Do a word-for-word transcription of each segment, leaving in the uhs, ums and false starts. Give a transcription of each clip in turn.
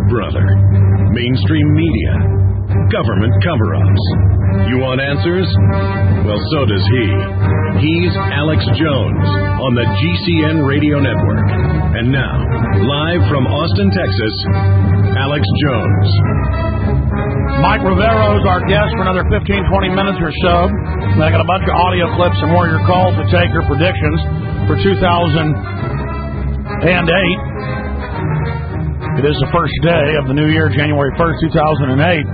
brother. Mainstream media. Government cover-ups. You want answers? Well, so does he. He's Alex Jones on the G C N Radio Network. And now, live from Austin, Texas, Alex Jones. Mike Rivero is our guest for another fifteen, twenty minutes or so. And I got a bunch of audio clips and more of your calls to take your predictions for two thousand eight. It is the first day of the new year, January first, two thousand eight.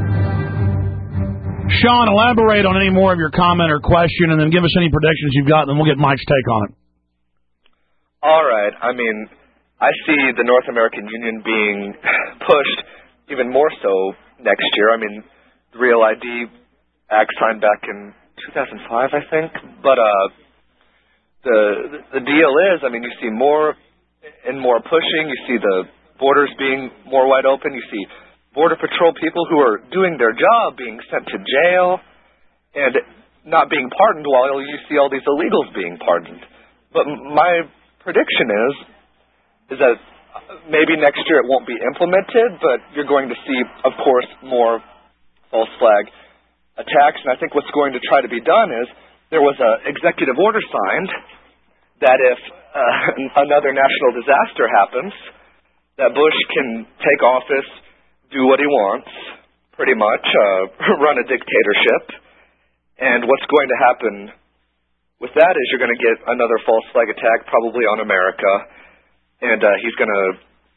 Sean, elaborate on any more of your comment or question, and then give us any predictions you've got, and then we'll get Mike's take on it. All right. I mean, I see the North American Union being pushed even more so next year. I mean, the Real I D Act signed back in two thousand five, I think. But uh, the the deal is, I mean, you see more and more pushing. You see the borders being more wide open. You see Border Patrol people who are doing their job being sent to jail and not being pardoned, while you see all these illegals being pardoned. But my prediction is is that maybe next year it won't be implemented, but you're going to see, of course, more false flag attacks. And I think what's going to try to be done is there was an executive order signed that if uh, another national disaster happens, that Bush can take office, do what he wants, pretty much, uh, run a dictatorship. And what's going to happen with that is you're going to get another false flag attack, probably on America, and uh, he's going to...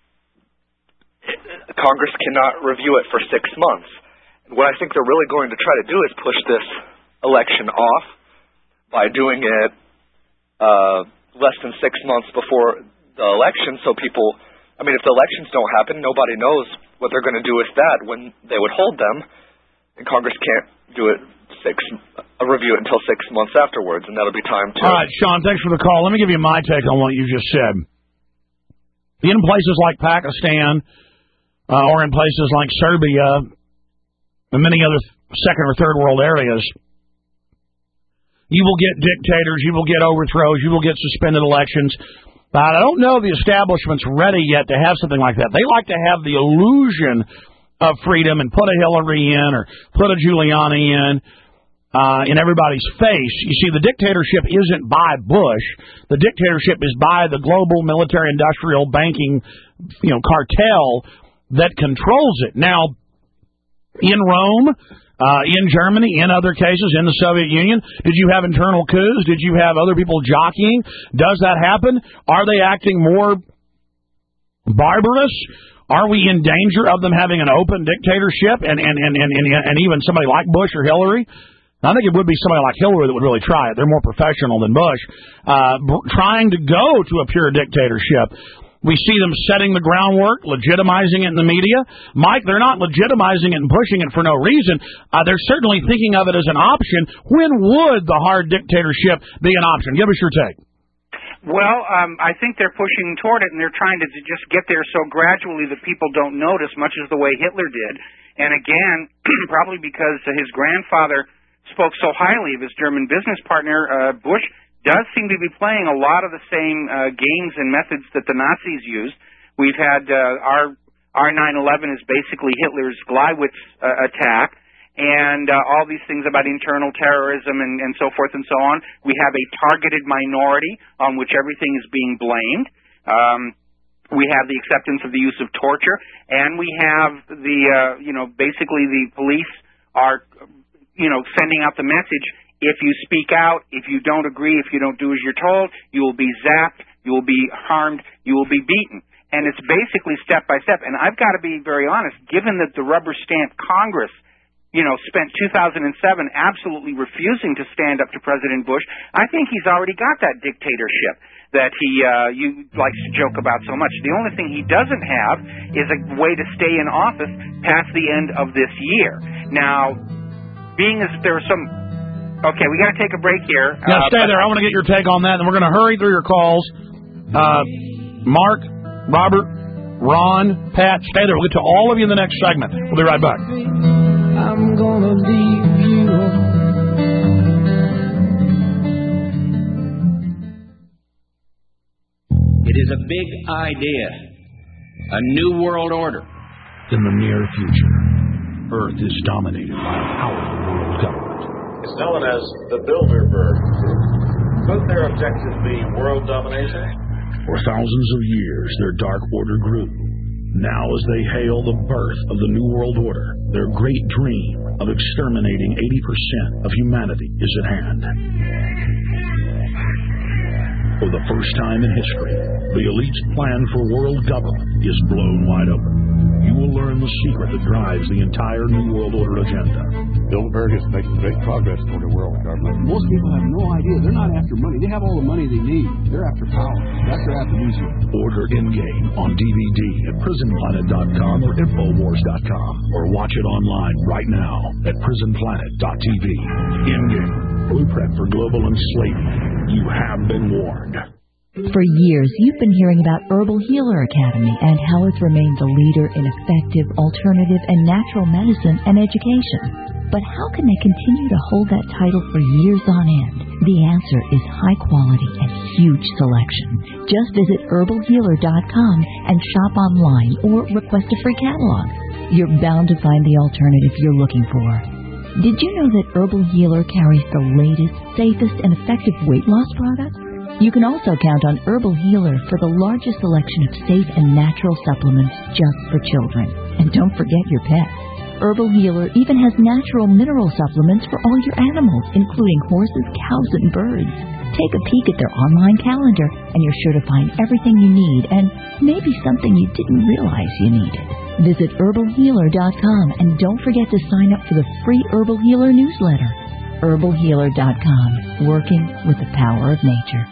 Congress cannot review it for six months. And what I think they're really going to try to do is push this election off by doing it uh, less than six months before the election, so people... I mean, if the elections don't happen, nobody knows what they're going to do with that when they would hold them, and Congress can't do it six a review it until six months afterwards, and that'll be time to... All right, Sean, thanks for the call. Let me give you my take on what you just said. In places like Pakistan, uh, or in places like Serbia, and many other second or third world areas, you will get dictators, you will get overthrows, you will get suspended elections. But I don't know the establishment's ready yet to have something like that. They like to have the illusion of freedom and put a Hillary in or put a Giuliani in uh, in everybody's face. You see, the dictatorship isn't by Bush. The dictatorship is by the global military-industrial banking, you know, cartel that controls it. Now, in Rome, uh, in Germany, in other cases, in the Soviet Union, did you have internal coups? Did you have other people jockeying? Does that happen? Are they acting more barbarous? Are we in danger of them having an open dictatorship and, and, and, and, and even somebody like Bush or Hillary? I think it would be somebody like Hillary that would really try it. They're more professional than Bush. Uh, trying to go to a pure dictatorship. We see them setting the groundwork, legitimizing it in the media. Mike, they're not legitimizing it and pushing it for no reason. Uh, they're certainly thinking of it as an option. When would the hard dictatorship be an option? Give us your take. Well, um, I think they're pushing toward it, and they're trying to just get there so gradually that people don't notice, much as the way Hitler did. And again, probably because his grandfather spoke so highly of his German business partner, uh, Bush, does seem to be playing a lot of the same uh, games and methods that the Nazis used. We've had uh, our our nine eleven is basically Hitler's Gleiwitz uh, attack, and uh, all these things about internal terrorism and, and so forth and so on. We have a targeted minority on which everything is being blamed. Um, we have the acceptance of the use of torture, and we have the uh, you know basically the police are you know sending out the message. If you speak out, if you don't agree, if you don't do as you're told, you will be zapped, you will be harmed, you will be beaten. And it's basically step by step. And I've got to be very honest, given that the rubber stamp Congress, you know, spent two thousand seven absolutely refusing to stand up to President Bush, I think he's already got that dictatorship that he uh, you likes to joke about so much. The only thing he doesn't have is a way to stay in office past the end of this year. Now, being as there are some... Okay, we got to take a break here. Now, uh, stay there. I want to get your take on that, and we're going to hurry through your calls. Uh, Mark, Robert, Ron, Pat, stay there. We'll get to all of you in the next segment. We'll be right back. I'm going to leave you. It is a big idea, a new world order. in the near future, Earth is dominated by a powerful world government. It's known as the Bilderberg Group. Could their objective be world domination? For thousands of years, their dark order grew. Now, as they hail the birth of the New World Order, their great dream of exterminating eighty percent of humanity is at hand. For the first time in history, the elite's plan for world government is blown wide open. You will learn the secret that drives the entire New World Order agenda. Bilderberg is making great progress toward a world government. Most people have no idea. They're not after money. They have all the money they need. They're after power. That's their aphrodisiac. Order Endgame on D V D at prison planet dot com or infowars dot com, or watch it online right now at prison planet dot t v. Endgame, blueprint for global enslavement. You have been warned. For years, you've been hearing about Herbal Healer Academy and how it's remained the leader in effective, alternative, and natural medicine and education. But how can they continue to hold that title for years on end? The answer is high quality and huge selection. Just visit herbal healer dot com and shop online or request a free catalog. You're bound to find the alternative you're looking for. Did you know that Herbal Healer carries the latest, safest, and effective weight loss products? You can also count on Herbal Healer for the largest selection of safe and natural supplements just for children. And don't forget your pets. Herbal Healer even has natural mineral supplements for all your animals, including horses, cows, and birds. Take a peek at their online calendar, and you're sure to find everything you need, and maybe something you didn't realize you needed. Visit herbal healer dot com, and don't forget to sign up for the free Herbal Healer newsletter. herbal healer dot com, working with the power of nature.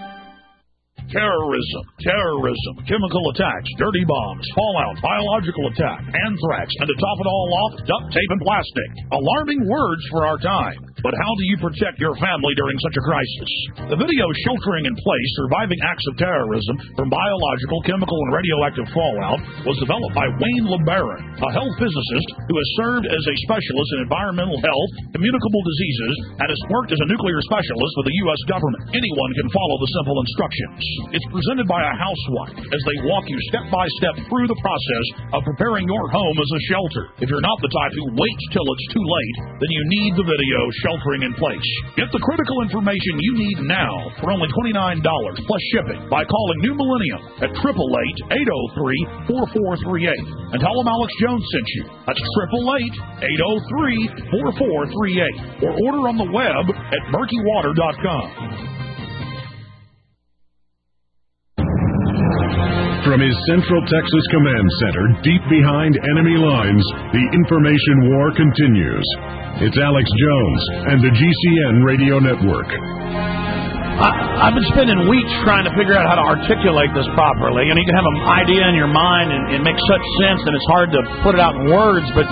Terrorism, terrorism, chemical attacks, dirty bombs, fallout, biological attack, anthrax, and to top it all off, duct tape and plastic. Alarming words for our time. But how do you protect your family during such a crisis? The video Sheltering in Place, Surviving Acts of Terrorism from Biological, Chemical, and Radioactive Fallout was developed by Wayne LeBaron, a health physicist who has served as a specialist in environmental health, communicable diseases, and has worked as a nuclear specialist for the U S government. Anyone can follow the simple instructions. It's presented by a housewife as they walk you step by step through the process of preparing your home as a shelter. If you're not the type who waits till it's too late, then you need the video Sheltering in Place. Get the critical information you need now for only twenty-nine dollars plus shipping by calling New Millennium at eight eight eight, eight oh three, four four three eight and tell them Alex Jones sent you. That's eight eight eight, eight oh three, four four three eight or order on the web at murky water dot com. From his Central Texas Command Center, deep behind enemy lines, the information war continues. It's Alex Jones and the G C N Radio Network. I, I've been spending weeks trying to figure out how to articulate this properly. You know, you can have an idea in your mind and it makes such sense that it's hard to put it out in words, but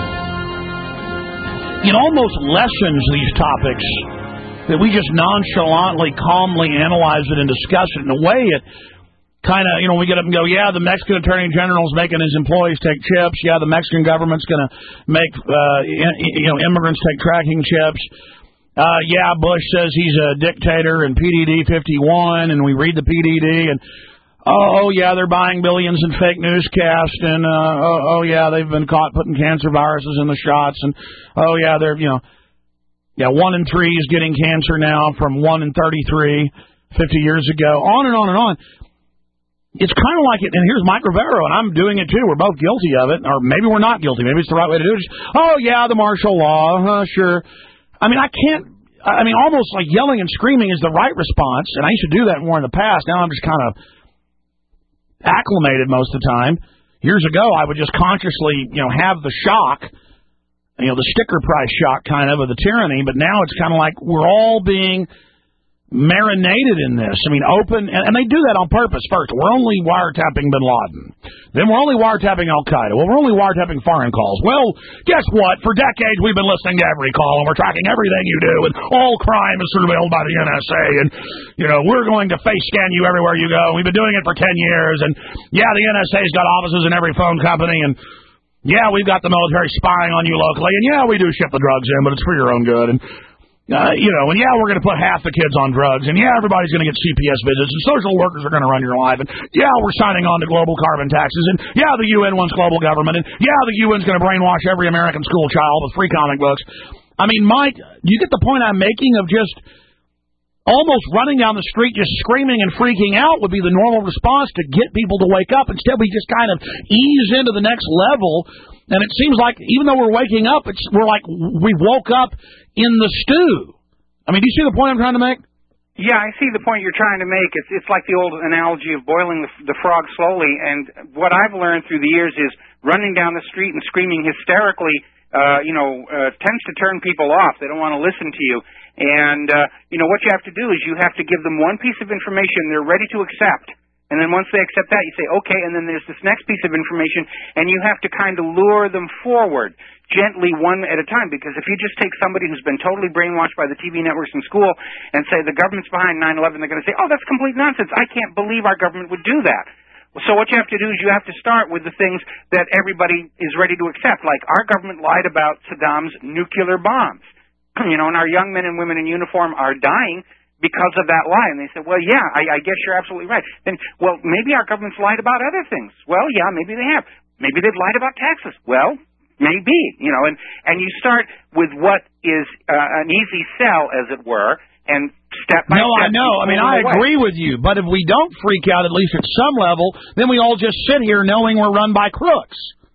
it almost lessens these topics that we just nonchalantly, calmly analyze it and discuss it in a way it kind of, you know, we get up and go, yeah, the Mexican Attorney General is making his employees take chips. Yeah, the Mexican government's going to make, uh, you know, immigrants take tracking chips. Uh, yeah, Bush says he's a dictator and P D D fifty-one, and we read the P D D, and oh, oh yeah, they're buying billions in fake newscasts, and uh, oh, oh yeah, they've been caught putting cancer viruses in the shots, and oh yeah, they're, you know, yeah, one in three is getting cancer now from one in thirty-three fifty years ago, on and on and on. It's kind of like it, and here's Mike Rivero, and I'm doing it too. We're both guilty of it, or maybe we're not guilty. Maybe it's the right way to do it. Just, oh, yeah, the martial law, uh, sure. I mean, I can't, I mean, almost like yelling and screaming is the right response, and I used to do that more in the past. Now I'm just kind of acclimated most of the time. Years ago, I would just consciously, you know, have the shock, you know, the sticker price shock kind of of the tyranny, but now it's kind of like we're all being marinated in this. I mean, open, and, and they do that on purpose. First, we're only wiretapping Bin Laden. Then we're only wiretapping Al-Qaeda. Well, we're only wiretapping foreign calls. Well, guess what? For decades, we've been listening to every call, and we're tracking everything you do, and all crime is surveilled by the N S A, and, you know, we're going to face scan you everywhere you go. We've been doing it for ten years, and, yeah, the N S A's got offices in every phone company, and, yeah, we've got the military spying on you locally, and, yeah, we do ship the drugs in, but it's for your own good, and Uh, you know, and yeah, we're going to put half the kids on drugs, and yeah, everybody's going to get C P S visits, and social workers are going to run your life, and yeah, we're signing on to global carbon taxes, and yeah, the U N wants global government, and yeah, the U N's going to brainwash every American school child with free comic books. I mean, Mike, do you get the point I'm making of just almost running down the street, just screaming and freaking out would be the normal response to get people to wake up. Instead, we just kind of ease into the next level, and it seems like even though we're waking up, it's we're like we woke up in the stew. I mean, do you see the point I'm trying to make? Yeah, I see the point you're trying to make. It's it's like the old analogy of boiling the, the frog slowly. And what I've learned through the years is running down the street and screaming hysterically, uh, you know, uh, tends to turn people off. They don't want to listen to you. And, uh, you know, what you have to do is you have to give them one piece of information they're ready to accept. And then once they accept that, you say, okay, and then there's this next piece of information, and you have to kind of lure them forward gently one at a time, because if you just take somebody who's been totally brainwashed by the T V networks in school and say the government's behind nine eleven, they're going to say, oh, that's complete nonsense. I can't believe our government would do that. So what you have to do is you have to start with the things that everybody is ready to accept, like our government lied about Saddam's nuclear bombs. You know, and our young men and women in uniform are dying because of that lie. And they said, well, yeah, I, I guess you're absolutely right. Then, well, maybe our government's lied about other things. Well, yeah, maybe they have. Maybe they've lied about taxes. Well, maybe, you know, and, and you start with what is uh, an easy sell, as it were, and step by no, step. No, I know. I mean, I agree with you. But if we don't freak out, at least at some level, then we all just sit here knowing we're run by crooks.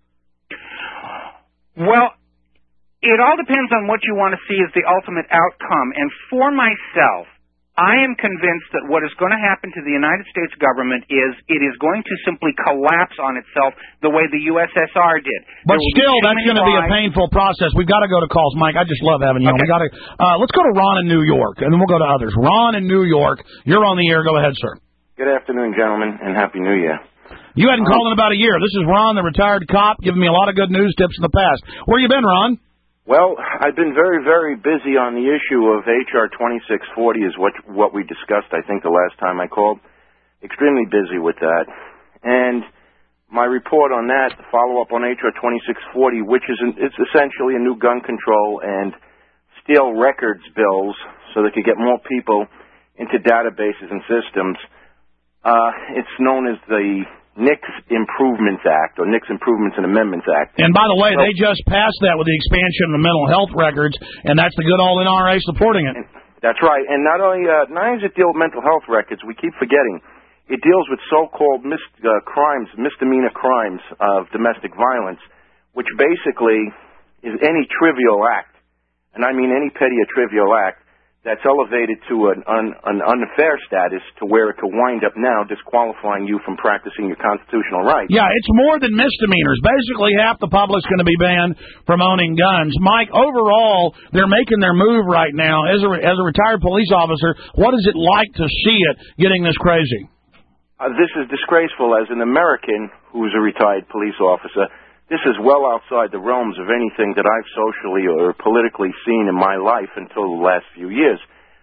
Well, it all depends on what you want to see as the ultimate outcome. And for myself, I am convinced that what is going to happen to the United States government is it is going to simply collapse on itself the way the U S S R did. But still, that's going to be a painful process. We've got to go to calls, Mike. I just love having you on. Okay. We got to. Uh, let's go to Ron in New York, and then we'll go to others. Ron in New York, you're on the air. Go ahead, sir. Good afternoon, gentlemen, and Happy New Year. You hadn't um, called in about a year. This is Ron, the retired cop, giving me a lot of good news tips in the past. Where you been, Ron? Well, I've been very, very busy on the issue of H R twenty-six forty is what what we discussed, I think, the last time I called. Extremely busy with that. And my report on that, the follow-up on H R twenty-six forty, which is an, it's essentially a new gun control and steal records bills so they could get more people into databases and systems. Uh, it's known as the Nixon Improvements Act, or Nixon Improvements and Amendments Act. And by the way, so, they just passed that with the expansion of the mental health records, and that's the good old N R A supporting it. That's right. And not only uh, not only does it deal with mental health records, we keep forgetting, it deals with so-called mis- uh, crimes, misdemeanor crimes of domestic violence, which basically is any trivial act, and I mean any petty or trivial act, that's elevated to an, un, an unfair status to where it could wind up now disqualifying you from practicing your constitutional rights. Yeah, it's more than misdemeanors. Basically, half the public's going to be banned from owning guns. Mike, overall, they're making their move right now. As a, as a retired police officer, what is it like to see it getting this crazy? Uh, this is disgraceful. As an American who's a retired police officer, this is well outside the realms of anything that I've socially or politically seen in my life until the last few years.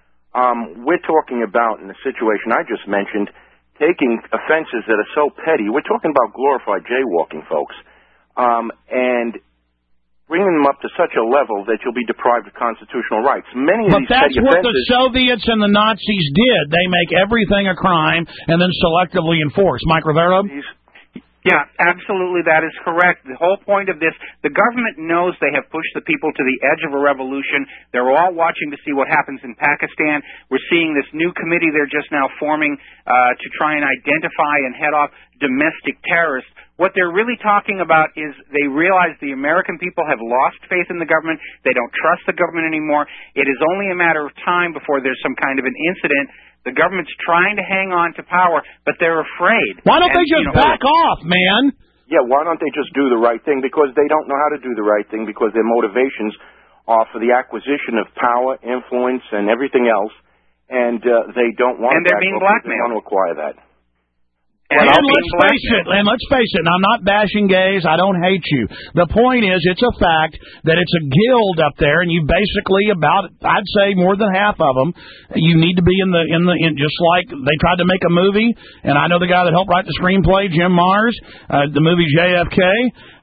Um, we're talking about, in the situation I just mentioned, taking offenses that are so petty. We're talking about glorified jaywalking, folks, um, and bringing them up to such a level that you'll be deprived of constitutional rights. Many of but these that's petty what offenses, the Soviets and the Nazis did. They make everything a crime and then selectively enforce. Mike Rivera? Yeah, absolutely, that is correct. The whole point of this, the government knows they have pushed the people to the edge of a revolution. They're all watching to see what happens in Pakistan. We're seeing this new committee they're just now forming uh, to try and identify and head off domestic terrorists. What they're really talking about is they realize the American people have lost faith in the government. They don't trust the government anymore. It is only a matter of time before there's some kind of an incident. The government's trying to hang on to power, but they're afraid. Why don't and, they just you know, back off, man? Yeah, why don't they just do the right thing? Because they don't know how to do the right thing, because their motivations are for the acquisition of power, influence, and everything else, and uh, they don't want and they're that. being blackmailed. They want to acquire that. And, and let's face it, and let's face it, and I'm not bashing gays, I don't hate you. The point is, it's a fact that it's a guild up there, and you basically about, I'd say more than half of them, you need to be in the, in the, in just like they tried to make a movie, and I know the guy that helped write the screenplay, Jim Mars, uh, the movie J F K,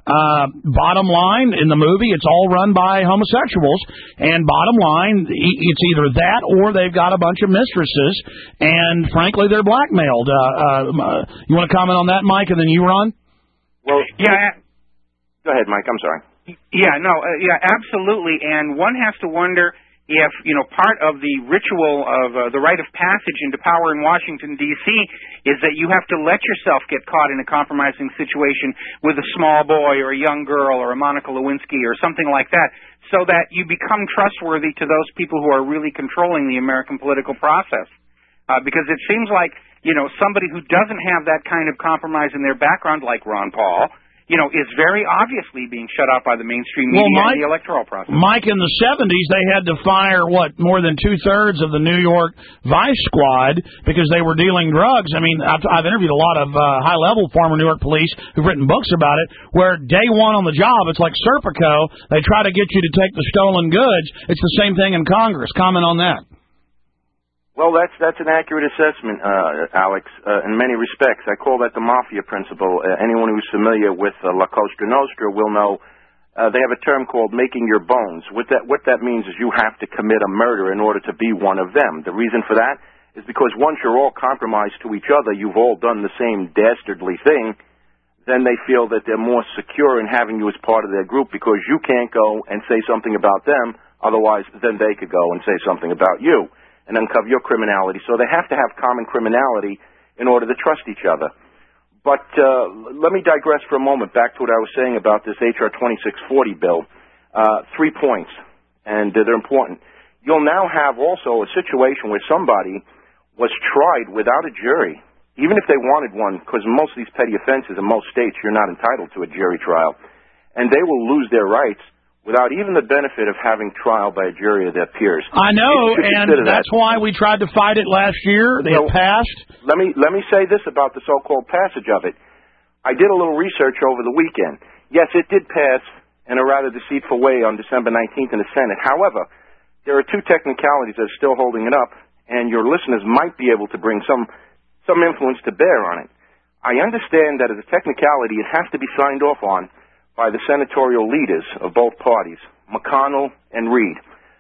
Uh, bottom line, in the movie, it's all run by homosexuals. And bottom line, it's either that or they've got a bunch of mistresses. And frankly, they're blackmailed. Uh, uh, you want to comment on that, Mike, and then you, Ron? Well, yeah. Go ahead, Mike. I'm sorry. Yeah, no, uh, yeah, absolutely. And one has to wonder if, you know, part of the ritual of uh, the rite of passage into power in Washington, D C is that you have to let yourself get caught in a compromising situation with a small boy or a young girl or a Monica Lewinsky or something like that, so that you become trustworthy to those people who are really controlling the American political process. Uh, because it seems like, you know, somebody who doesn't have that kind of compromise in their background, like Ron Paul, you know, is very obviously being shut out by the mainstream media well, Mike, and the electoral process. Mike, in the seventies, they had to fire, what, more than two-thirds of the New York Vice Squad because they were dealing drugs. I mean, I've, I've interviewed a lot of uh, high-level former New York police who've written books about it, where day one on the job, it's like Serpico. They try to get you to take the stolen goods. It's the same thing in Congress. Comment on that. Well, that's that's an accurate assessment, uh, Alex, uh, in many respects. I call that the mafia principle. Uh, anyone who's familiar with uh, La Cosa Nostra will know uh, they have a term called making your bones. What that what that means is you have to commit a murder in order to be one of them. The reason for that is because once you're all compromised to each other, you've all done the same dastardly thing, then they feel that they're more secure in having you as part of their group because you can't go and say something about them, otherwise then they could go and say something about you and uncover your criminality. So they have to have common criminality in order to trust each other. But uh, let me digress for a moment back to what I was saying about this H R twenty-six forty bill. Uh, three points, and uh, they're important. You'll now have also a situation where somebody was tried without a jury, even if they wanted one, because most of these petty offenses in most states, you're not entitled to a jury trial, and they will lose their rights without even the benefit of having trial by a jury of their peers. I know, and that's that. why we tried to fight it last year. They well, passed. Let me let me say this about the so-called passage of it. I did a little research over the weekend. Yes, it did pass in a rather deceitful way on December nineteenth in the Senate. However, there are two technicalities that are still holding it up, and your listeners might be able to bring some some influence to bear on it. I understand that as a technicality, it has to be signed off on by the senatorial leaders of both parties, McConnell and Reid.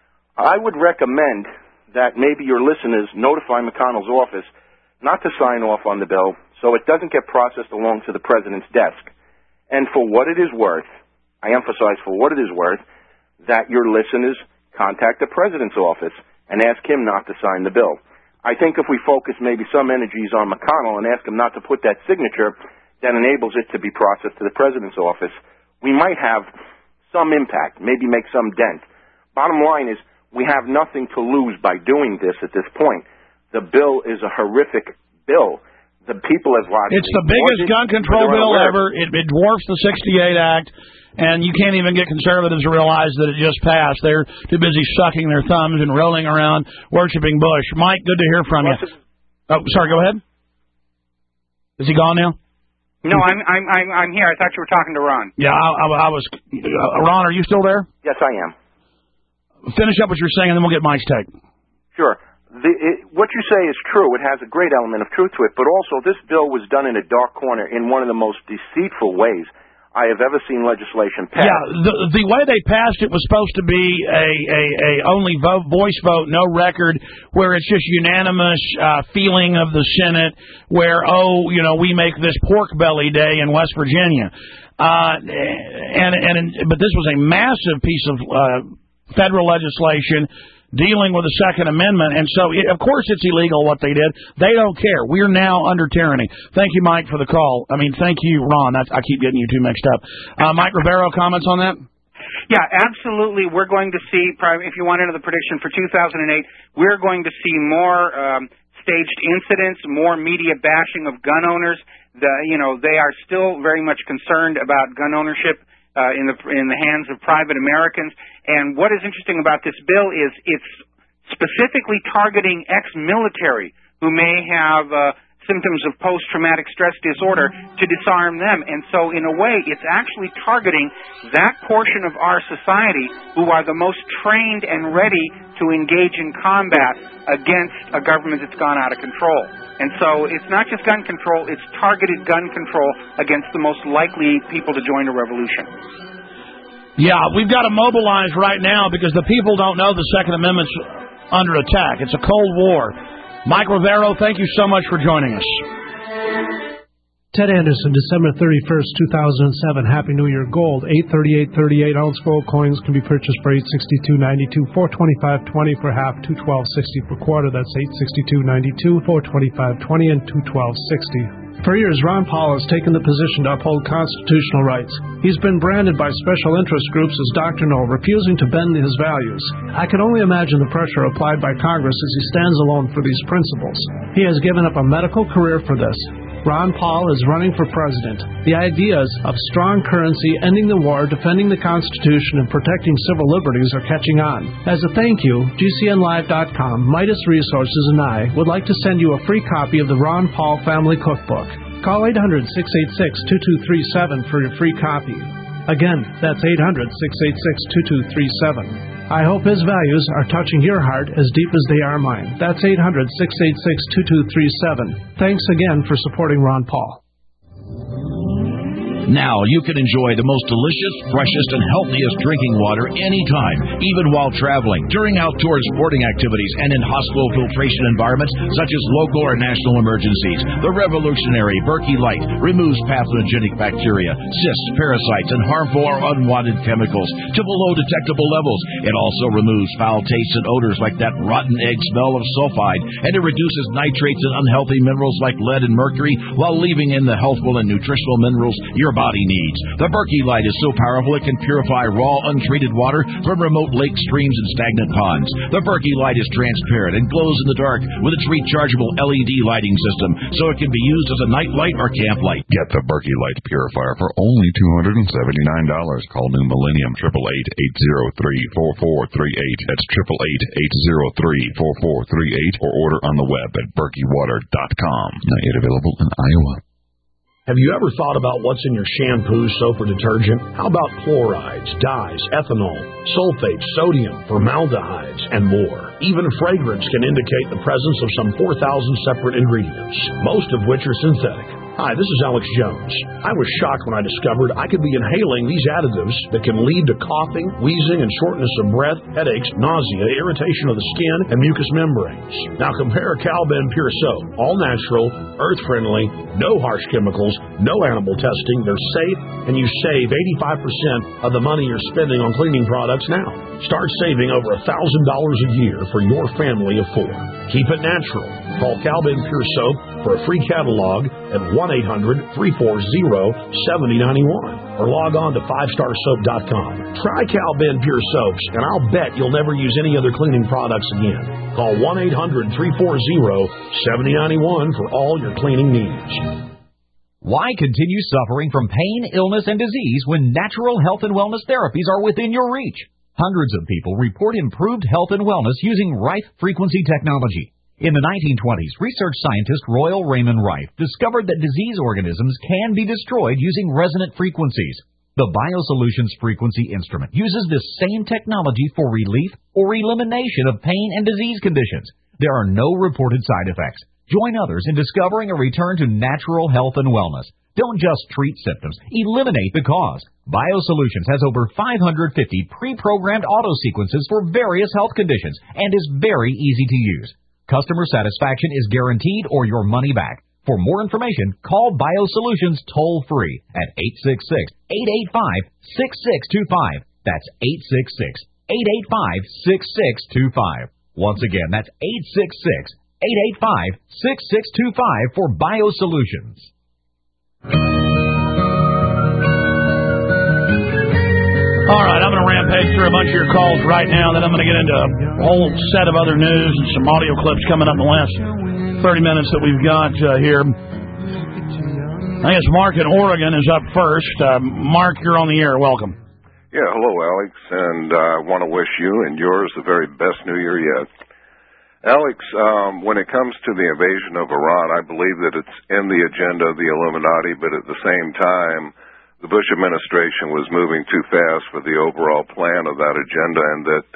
I would recommend that maybe your listeners notify McConnell's office not to sign off on the bill so it doesn't get processed along to the president's desk. And for what it is worth, I emphasize for what it is worth, that your listeners contact the president's office and ask him not to sign the bill. I think if we focus maybe some energies on McConnell and ask him not to put that signature that enables it to be processed to the president's office, we might have some impact, maybe make some dent. Bottom line is, we have nothing to lose by doing this at this point. The bill is a horrific bill. The people have watched. It's the biggest gun control bill ever. It, it dwarfs the sixty-eight Act, and you can't even get conservatives to realize that it just passed. They're too busy sucking their thumbs and rolling around worshiping Bush. Mike, good to hear from you. Oh, sorry, go ahead. Is he gone now? No, I'm I'm I'm I'm here. I thought you were talking to Ron. Yeah, I, I, I was. Uh, Ron, are you still there? Yes, I am. Finish up what you're saying, and then we'll get Mike's take. Sure. The, it, what you say is true. It has a great element of truth to it, but also this bill was done in a dark corner in one of the most deceitful ways I have ever seen legislation passed. Yeah, the, the way they passed it was supposed to be a, a, a only vote, voice vote, no record, where it's just unanimous uh, feeling of the Senate, where, oh, you know, we make this pork belly day in West Virginia. Uh, and, and But this was a massive piece of uh, federal legislation dealing with the Second Amendment, and so, it, of course, it's illegal what they did. They don't care. We're now under tyranny. Thank you, Mike, for the call. I mean, thank you, Ron. That's, I keep getting you two mixed up. Uh, Mike Rivero, comments on that? Yeah, absolutely. We're going to see, if you want into the prediction for two thousand eight, we're going to see more um, staged incidents, more media bashing of gun owners. The, you know, they are still very much concerned about gun ownership Uh, in the in the hands of private Americans. And what is interesting about this bill is it's specifically targeting ex-military who may have uh, symptoms of post-traumatic stress disorder to disarm them. And so in a way, it's actually targeting that portion of our society who are the most trained and ready to engage in combat against a government that's gone out of control. And so it's not just gun control, it's targeted gun control against the most likely people to join a revolution. Yeah, we've got to mobilize right now because the people don't know the Second Amendment's under attack. It's a Cold War. Mike Rivero, thank you so much for joining us. Ted Anderson, December thirty-first, two thousand seven. Happy New Year. Gold, eight thirty-eight thirty-eight ounce gold coins can be purchased for eight sixty-two ninety-two, four twenty-five twenty for half, two twelve sixty per quarter. That's eight sixty-two ninety-two, four twenty-five twenty, and two twelve sixty. For years, Ron Paul has taken the position to uphold constitutional rights. He's been branded by special interest groups as doctrinal, refusing to bend his values. I can only imagine the pressure applied by Congress as he stands alone for these principles. He has given up a medical career for this. Ron Paul is running for president. The ideas of strong currency, ending the war, defending the Constitution, and protecting civil liberties are catching on. As a thank you, G C N Live dot com, Midas Resources, and I would like to send you a free copy of the Ron Paul Family Cookbook. Call eight hundred, six eight six, two two three seven for your free copy. Again, that's eight hundred, six eight six, two two three seven. I hope his values are touching your heart as deep as they are mine. That's eight hundred, six eight six, two two three seven. Thanks again for supporting Ron Paul. Now you can enjoy the most delicious, freshest, and healthiest drinking water anytime, even while traveling, during outdoor sporting activities, and in hospital filtration environments such as local or national emergencies. The revolutionary Berkey Light removes pathogenic bacteria, cysts, parasites, and harmful or unwanted chemicals to below detectable levels. It also removes foul tastes and odors like that rotten egg smell of sulfide, and it reduces nitrates and unhealthy minerals like lead and mercury while leaving in the healthful and nutritional minerals your body needs. The Berkey Light is so powerful it can purify raw, untreated water from remote lakes, streams, and stagnant ponds. The Berkey Light is transparent and glows in the dark with its rechargeable L E D lighting system, so it can be used as a night light or camp light. Get the Berkey Light Purifier for only two hundred seventy-nine dollars. Call New Millennium, eight eight eight, eight zero three, four four three eight. That's eight eight eight, eight zero three, four four three eight, or order on the web at berkey water dot com. Not yet available in Iowa. Have you ever thought about what's in your shampoo, soap, or detergent? How about chlorides, dyes, ethanol, sulfates, sodium, formaldehydes, and more? Even fragrance can indicate the presence of some four thousand separate ingredients, most of which are synthetic. Hi, this is Alex Jones. I was shocked when I discovered I could be inhaling these additives that can lead to coughing, wheezing, and shortness of breath, headaches, nausea, irritation of the skin, and mucous membranes. Now compare Calben Pure Soap. All natural, earth-friendly, no harsh chemicals, no animal testing. They're safe, and you save eighty-five percent of the money you're spending on cleaning products now. Start saving over one thousand dollars a year for your family of four. Keep it natural. Call Calben Pure Soap for a free catalog at one eight hundred, three four zero, seven zero nine one or log on to five star soap dot com. Try Calben Pure Soaps, and I'll bet you'll never use any other cleaning products again. Call one eight hundred, three four zero, seven zero nine one for all your cleaning needs. Why continue suffering from pain, illness, and disease when natural health and wellness therapies are within your reach? Hundreds of people report improved health and wellness using Rife frequency technology. In the nineteen twenties, research scientist Royal Raymond Rife discovered that disease organisms can be destroyed using resonant frequencies. The BioSolutions frequency instrument uses this same technology for relief or elimination of pain and disease conditions. There are no reported side effects. Join others in discovering a return to natural health and wellness. Don't just treat symptoms, eliminate the cause. BioSolutions has over five hundred fifty pre-programmed auto sequences for various health conditions and is very easy to use. Customer satisfaction is guaranteed or your money back. For more information, call BioSolutions toll-free at eight six six, eight eight five, six six two five. That's eight six six, eight eight five, six six two five. Once again, that's eight six six, eight eight five, six six two five for BioSolutions. All right, I'm going to rampage through a bunch of your calls right now, then I'm going to get into a whole set of other news and some audio clips coming up in the last thirty minutes that we've got uh, here. I guess Mark in Oregon is up first. Uh, Mark, you're on the air. Welcome. Yeah, hello, Alex, and I uh, want to wish you and yours the very best New Year yet. Alex, um, when it comes to the invasion of Iran, I believe that it's in the agenda of the Illuminati, but at the same time, the Bush administration was moving too fast for the overall plan of that agenda, and that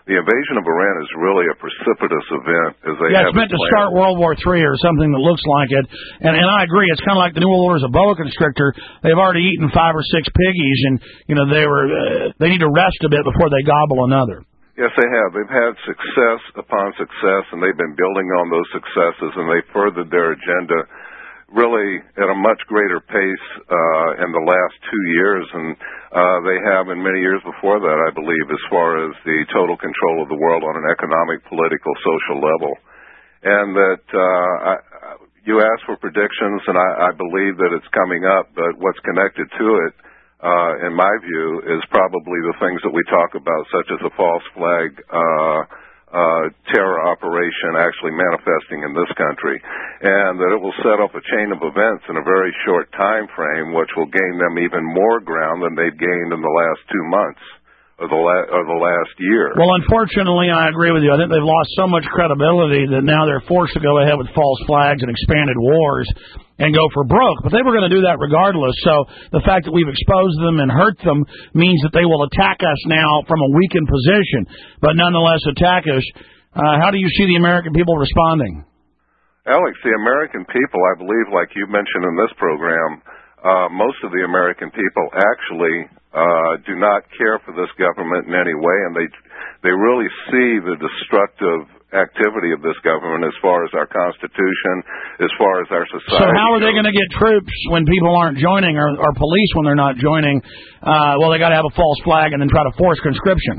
the invasion of Iran is really a precipitous event, as they yeah, have it's meant it to planned. start World War Three or something that looks like it. And and I agree, it's kind of like the New World Order is a boa constrictor. They've already eaten five or six piggies, and you know they were uh, they need to rest a bit before they gobble another. Yes, they have. They've had success upon success, and they've been building on those successes, and they furthered their agenda really at a much greater pace uh, in the last two years, and uh, they have in many years before that, I believe, as far as the total control of the world on an economic, political, social level. And that uh, I, you asked for predictions, and I, I believe that it's coming up, but what's connected to it, uh, in my view, is probably the things that we talk about, such as the false flag uh Uh, terror operation actually manifesting in this country, and that it will set up a chain of events in a very short time frame, which will gain them even more ground than they've gained in the last two months or the, la- or the last year. Well, unfortunately, I agree with you. I think they've lost so much credibility that now they're forced to go ahead with false flags and expanded wars and go for broke. But they were going to do that regardless, so the fact that we've exposed them and hurt them means that they will attack us now from a weakened position, but nonetheless attack us. Uh, how do you see the American people responding? Alex, the American people, I believe, like you mentioned in this program, uh, most of the American people actually uh, do not care for this government in any way, and they they really see the destructive activity of this government as far as our Constitution, as far as our society. So how are they going to get troops when people aren't joining, or, or police when they're not joining? Uh, well, they got to have a false flag and then try to force conscription.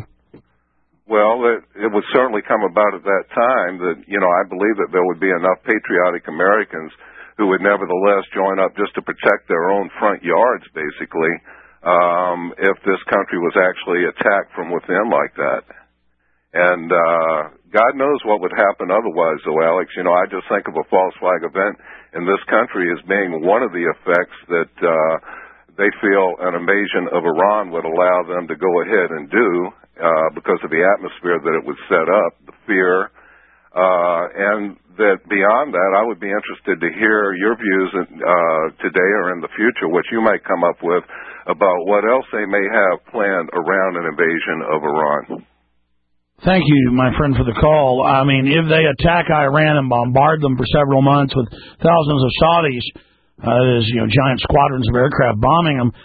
Well, it, it would certainly come about at that time that, you know, I believe that there would be enough patriotic Americans who would nevertheless join up just to protect their own front yards, basically, um, if this country was actually attacked from within like that. And uh, God knows what would happen otherwise, though, Alex. You know, I just think of a false flag event in this country as being one of the effects that uh, they feel an invasion of Iran would allow them to go ahead and do uh, because of the atmosphere that it would set up, the fear. Uh, and that beyond that, I would be interested to hear your views uh, today or in the future, what you might come up with about what else they may have planned around an invasion of Iran. Thank you, my friend, for the call. I mean, if they attack Iran and bombard them for several months with thousands of Saudis, uh, there's, you know, giant squadrons of aircraft bombing them,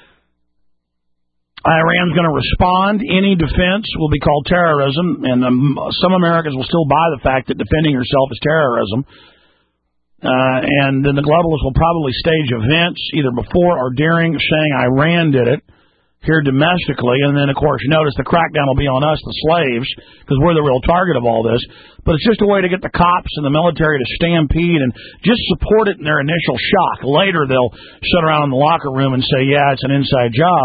Iran's going to respond. Any defense will be called terrorism, and um, some Americans will still buy the fact that defending yourself is terrorism. Uh, and then the globalists will probably stage events either before or during saying Iran did it here domestically, and then, of course, notice the crackdown will be on us, the slaves, because we're the real target of all this. But it's just a way to get the cops and the military to stampede and just support it in their initial shock. Later, they'll sit around in the locker room and say, yeah, it's an inside job.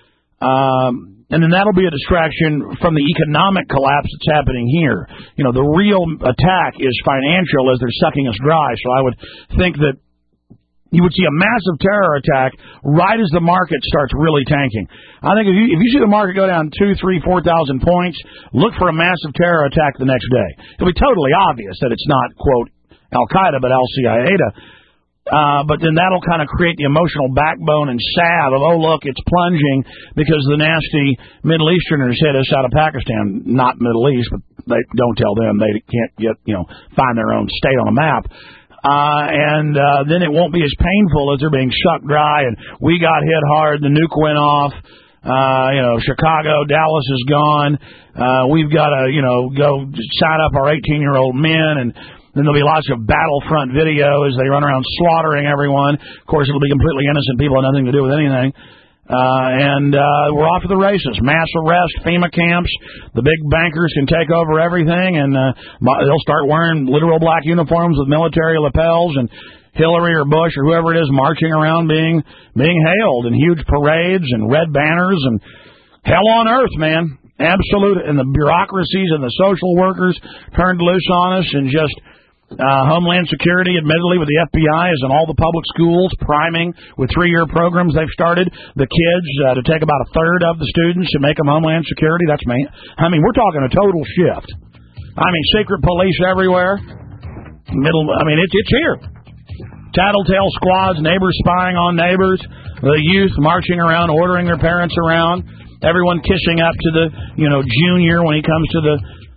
Um, and then that'll be a distraction from the economic collapse that's happening here. You know, the real attack is financial as they're sucking us dry. So I would think that you would see a massive terror attack right as the market starts really tanking. I think if you if you see the market go down two, three, four thousand points, look for a massive terror attack the next day. It'll be totally obvious that it's not, quote, Al Qaeda but Al Qaeda. Uh, but then that'll kind of create the emotional backbone and salve of, oh, look, it's plunging because the nasty Middle Easterners hit us out of Pakistan. Not Middle East, but they don't tell them. They can't get, you know, find their own state on a map. Uh, and uh, then it won't be as painful as they're being sucked dry, and we got hit hard, the nuke went off, uh, you know, Chicago, Dallas is gone, uh, we've got to, you know, go sign up our eighteen-year-old men, and then there'll be lots of battlefront video as they run around slaughtering everyone. Of course, it'll be completely innocent people, nothing to do with anything. Uh, and uh, we're off to the races. Mass arrest, FEMA camps. The big bankers can take over everything, and uh, they'll start wearing literal black uniforms with military lapels, and Hillary or Bush or whoever it is marching around being being hailed in huge parades and red banners and hell on earth, man. Absolute. And the bureaucracies and the social workers turned loose on us, and just Uh, Homeland Security, admittedly, with the F B I, is in all the public schools, priming with three-year programs they've started. The kids, uh, to take about a third of the students and make them Homeland Security. That's me. I mean, we're talking a total shift. I mean, secret police everywhere. Middle. I mean, it's it's here. Tattletale squads, neighbors spying on neighbors, the youth marching around, ordering their parents around, everyone kissing up to the, you know, junior when he comes to the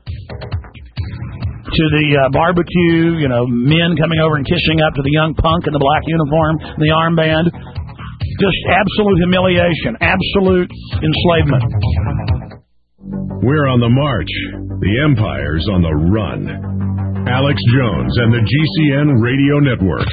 to the uh, barbecue, you know, men coming over and kissing up to the young punk in the black uniform, the armband. Just absolute humiliation, absolute enslavement. We're on the march. The empire's on the run. Alex Jones and the G C N Radio Network.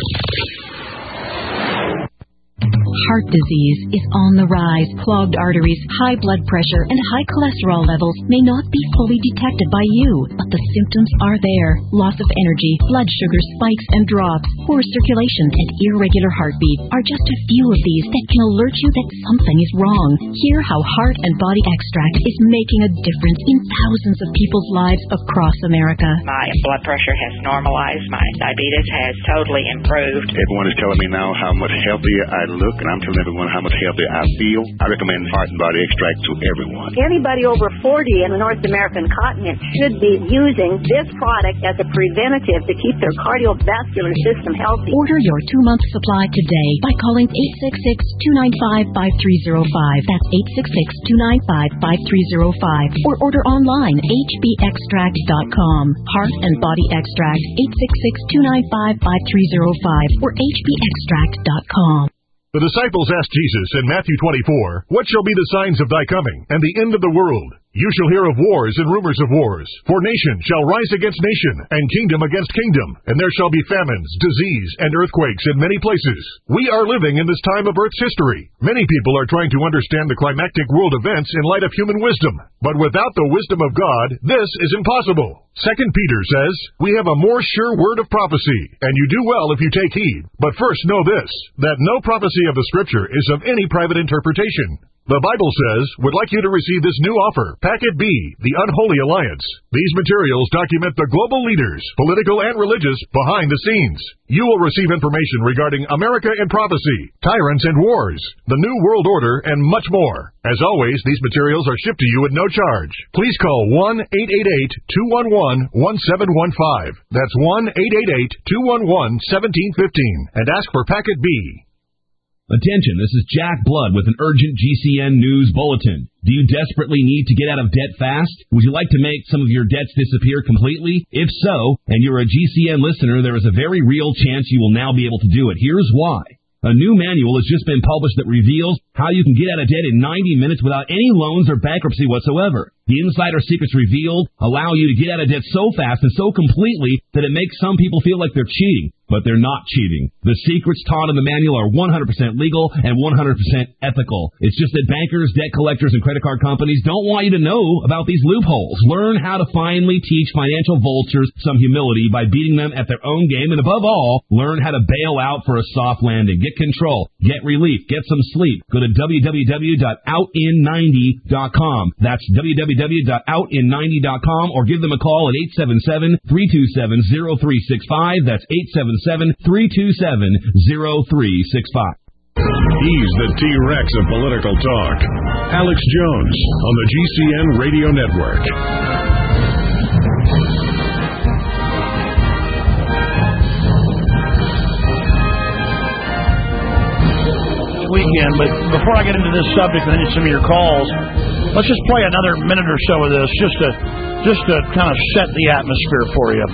Heart disease is on the rise. Clogged arteries, high blood pressure, and high cholesterol levels may not be fully detected by you, but the symptoms are there. Loss of energy, blood sugar spikes and drops, poor circulation, and irregular heartbeat are just a few of these that can alert you that something is wrong. Hear how Heart and Body Extract is making a difference in thousands of people's lives across America. My blood pressure has normalized. My diabetes has totally improved. Everyone is telling me now how much healthier I look, and I'm telling everyone how much healthier I feel. I recommend Heart and Body Extract to everyone. Anybody over forty in the North American continent should be using this product as a preventative to keep their cardiovascular system healthy. Order your two-month supply today by calling eight six six, two nine five, five three zero five. That's eight six six, two nine five, five three zero five. Or order online, h b extract dot com. Heart and Body Extract, eight six six, two nine five, five three zero five or h b extract dot com. The disciples asked Jesus in Matthew twenty-four, "What shall be the signs of thy coming and the end of the world? You shall hear of wars and rumors of wars. For nation shall rise against nation, and kingdom against kingdom, and there shall be famines, disease, and earthquakes in many places." We are living in this time of Earth's history. Many people are trying to understand the climactic world events in light of human wisdom. But without the wisdom of God, this is impossible. Second Peter says, "We have a more sure word of prophecy, and you do well if you take heed. But first know this, that no prophecy of the Scripture is of any private interpretation." The Bible says, "Would like you to receive this new offer, Packet B, the Unholy Alliance." These materials document the global leaders, political and religious, behind the scenes. You will receive information regarding America in prophecy, tyrants and wars, the New World Order, and much more. As always, these materials are shipped to you at no charge. Please call one eight eight eight, two one one, one seven one five. That's one eight eight eight, two one one, one seven one five and ask for Packet B. Attention, this is Jack Blood with an urgent G C N News Bulletin. Do you desperately need to get out of debt fast? Would you like to make some of your debts disappear completely? If so, and you're a G C N listener, there is a very real chance you will now be able to do it. Here's why. A new manual has just been published that reveals how you can get out of debt in ninety minutes without any loans or bankruptcy whatsoever. The insider secrets revealed allow you to get out of debt so fast and so completely that it makes some people feel like they're cheating. But they're not cheating. The secrets taught in the manual are one hundred percent legal and one hundred percent ethical. It's just that bankers, debt collectors, and credit card companies don't want you to know about these loopholes. Learn how to finally teach financial vultures some humility by beating them at their own game. And above all, learn how to bail out for a soft landing. Get control. Get relief. Get some sleep. Go to w w w dot out in ninety dot com. That's w w w dot out in ninety dot com or give them a call at eight seven seven, three two seven, zero three six five. That's eight seven seven, three two seven, zero three six five. He's the T-Rex of political talk. Alex Jones on the G C N Radio Network. Weekend, but before I get into this subject and then some of your calls, let's just play another minute or so of this, just to just to kind of set the atmosphere for you.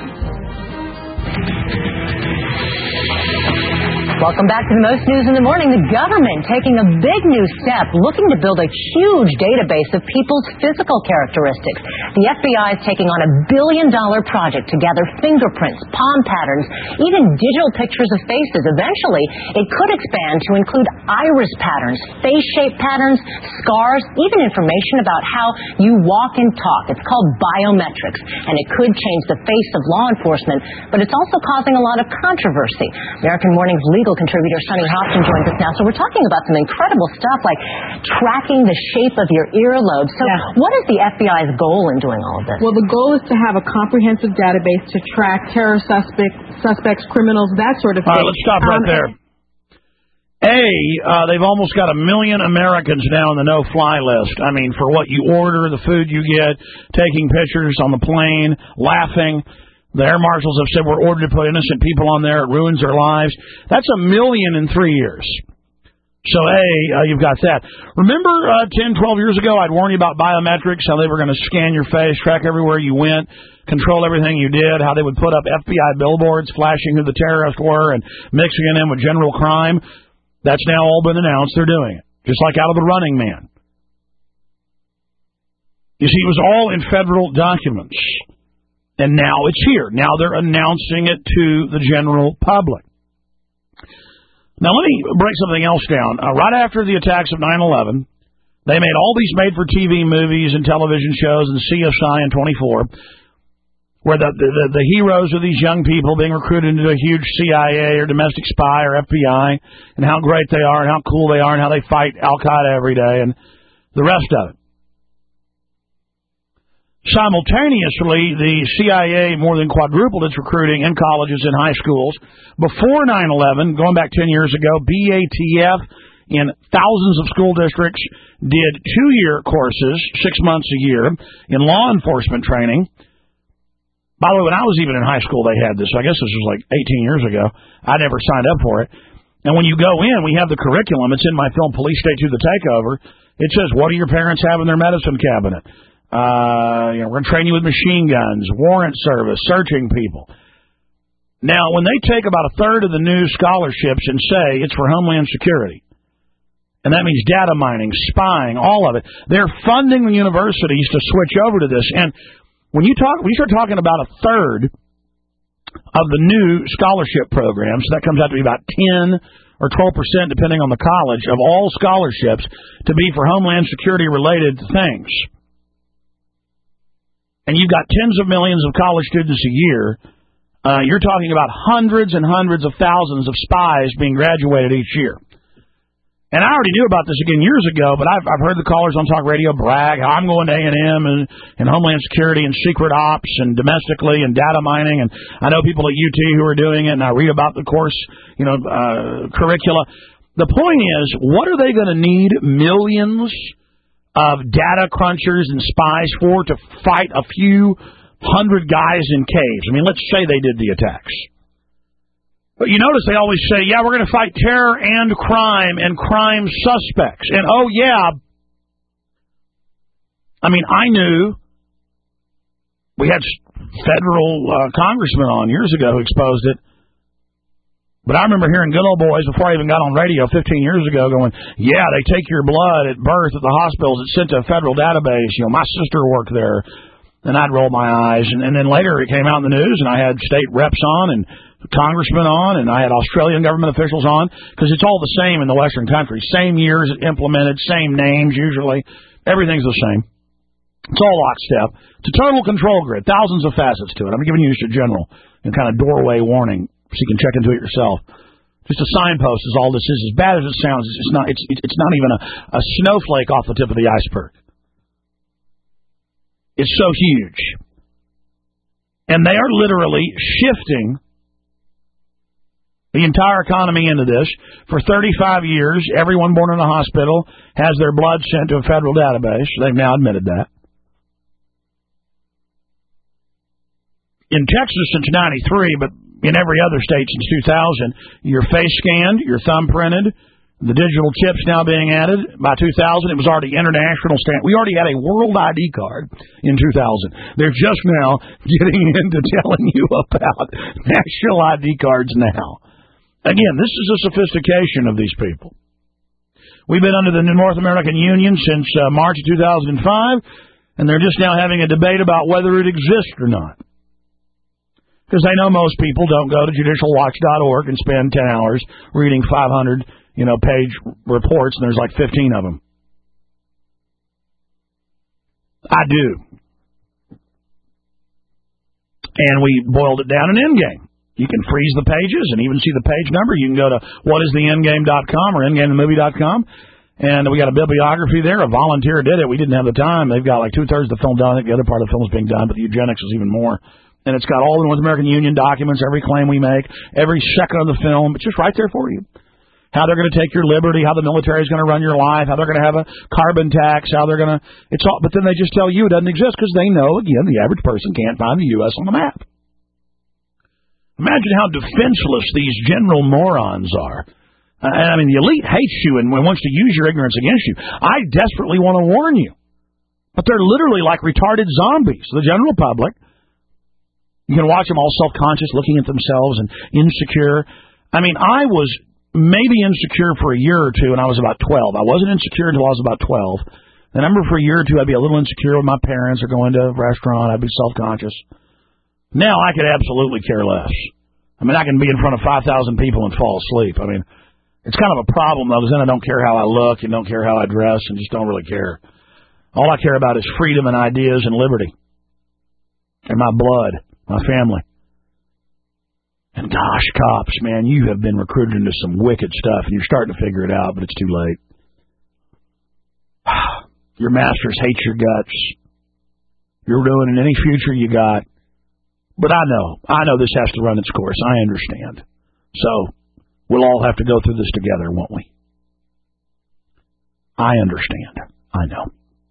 Welcome back to the Most News in the Morning. The government taking a big new step, looking to build a huge database of people's physical characteristics. The F B I is taking on a billion-dollar project to gather fingerprints, palm patterns, even digital pictures of faces. Eventually, it could expand to include iris patterns, face shape patterns, scars, even information about how you walk and talk. It's called biometrics, and it could change the face of law enforcement, but it's also causing a lot of controversy. American Morning's legal contributor Sunny Hopkins joins us now. So we're talking about some incredible stuff like tracking the shape of your earlobe. So yeah. What is the F B I's goal in doing all of this? Well, the goal is to have a comprehensive database to track terror suspects, suspects, criminals, that sort of thing. All right, let's stop right um, there. A, uh, they've almost got a million Americans now on the no-fly list. I mean, for what you order, the food you get, taking pictures on the plane, laughing. The air marshals have said we're ordered to put innocent people on there. It ruins their lives. That's a million in three years. So, A, uh, you've got that. Remember uh, ten, twelve years ago, I'd warned you about biometrics, how they were going to scan your face, track everywhere you went, control everything you did, how they would put up F B I billboards flashing who the terrorists were and mixing it in with general crime. That's now all been announced. They're doing it, just like out of The Running Man. You see, it was all in federal documents, and now it's here. Now they're announcing it to the general public. Now, let me break something else down. Uh, right after the attacks of nine eleven, they made all these made-for-T V movies and television shows and C S I and twenty-four, where the, the, the heroes are these young people being recruited into a huge C I A or domestic spy or F B I, and how great they are and how cool they are and how they fight Al-Qaeda every day and the rest of it. Simultaneously, the C I A more than quadrupled its recruiting in colleges and high schools. Before nine eleven, going back ten years ago, B A T F in thousands of school districts did two-year courses, six months a year, in law enforcement training. By the way, when I was even in high school, they had this. I guess this was like eighteen years ago. I never signed up for it. And when you go in, we have the curriculum. It's in my film, Police State to the Takeover. It says, what do your parents have in their medicine cabinet? Uh, you know, we're going to train you with machine guns, warrant service, searching people. Now, when they take about a third of the new scholarships and say it's for Homeland Security, and that means data mining, spying, all of it, they're funding the universities to switch over to this. And when you talk, when you start talking about a third of the new scholarship programs, that comes out to be about ten or twelve percent, depending on the college, of all scholarships to be for Homeland Security related things. And you've got tens of millions of college students a year, uh, you're talking about hundreds and hundreds of thousands of spies being graduated each year. And I already knew about this again years ago, but I've, I've heard the callers on talk radio brag how I'm going to A and M and, and Homeland Security and secret ops and domestically and data mining. And I know people at U T who are doing it, and I read about the course, you know, uh, curricula. The point is, what are they going to need millions of data crunchers and spies for to fight a few hundred guys in caves? I mean, let's say they did the attacks. But you notice they always say, yeah, we're going to fight terror and crime and crime suspects. And, oh, yeah, I mean, I knew we had federal uh, congressmen on years ago who exposed it. But I remember hearing good old boys before I even got on radio fifteen years ago going, yeah, they take your blood at birth at the hospitals. It's sent to a federal database. You know, my sister worked there. And I'd roll my eyes. And, and then later it came out in the news, and I had state reps on and congressmen on, and I had Australian government officials on, because it's all the same in the Western countries. Same years implemented, same names usually. Everything's the same. It's all lockstep. It's a total control grid. Thousands of facets to it. I'm giving you just a general and kind of doorway warning, so you can check into it yourself. Just a signpost is all this is. As bad as it sounds, it's not. It's it's not even a, a snowflake off the tip of the iceberg. It's so huge, and they are literally shifting the entire economy into this. For thirty-five years, everyone born in a hospital has their blood sent to a federal database. They've now admitted that. In Texas since ninety-three, but in every other state since two thousand, your face scanned, your thumb printed, the digital chips now being added. By two thousand, it was already international standard. We already had a world I D card in two thousand. They're just now getting into telling you about national I D cards now. Again, this is a sophistication of these people. We've been under the North American Union since uh, March of two thousand five, and they're just now having a debate about whether it exists or not. Because they know most people don't go to judicial watch dot org and spend ten hours reading five hundred, you know, page reports, and there's like fifteen of them. I do. And we boiled it down in Endgame. You can freeze the pages and even see the page number. You can go to what is the endgame dot com or endgame the movie dot com, and we got a bibliography there. A volunteer did it. We didn't have the time. They've got like two-thirds of the film done. I think the other part of the film is being done, but the eugenics is even more. And it's got all the North American Union documents, every claim we make, every second of the film. It's just right there for you. How they're going to take your liberty, how the military is going to run your life, how they're going to have a carbon tax, how they're going to... It's all. But then they just tell you it doesn't exist because they know, again, the average person can't find the U S on the map. Imagine how defenseless these general morons are. And I mean, the elite hates you and wants to use your ignorance against you. I desperately want to warn you. But they're literally like retarded zombies. The general public, you can watch them all self-conscious, looking at themselves and insecure. I mean, I was maybe insecure for a year or two when I was about twelve. I wasn't insecure until I was about twelve. And I remember for a year or two, I'd be a little insecure with my parents or going to a restaurant. I'd be self-conscious. Now I could absolutely care less. I mean, I can be in front of five thousand people and fall asleep. I mean, it's kind of a problem, though, because then I don't care how I look and don't care how I dress and just don't really care. All I care about is freedom and ideas and liberty. And my blood, my family. And gosh, cops, man, you have been recruited into some wicked stuff, and you're starting to figure it out, but it's too late. Your masters hate your guts. You're ruining any future you got. But I know, I know this has to run its course. I understand. So, we'll all have to go through this together, won't we? I understand. I know.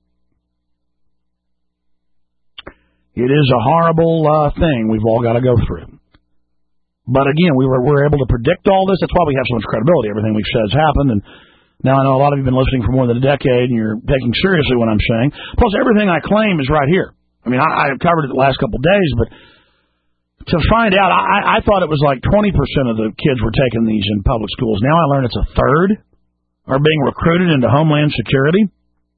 It is a horrible uh, thing we've all got to go through. But again, we were, we're able to predict all this. That's why we have so much credibility. Everything we've said has happened, and now I know a lot of you have been listening for more than a decade, and you're taking seriously what I'm saying. Plus, everything I claim is right here. I mean, I, I've covered it the last couple of days, but to find out, I, I thought it was like twenty percent of the kids were taking these in public schools. Now I learn it's a third are being recruited into Homeland Security.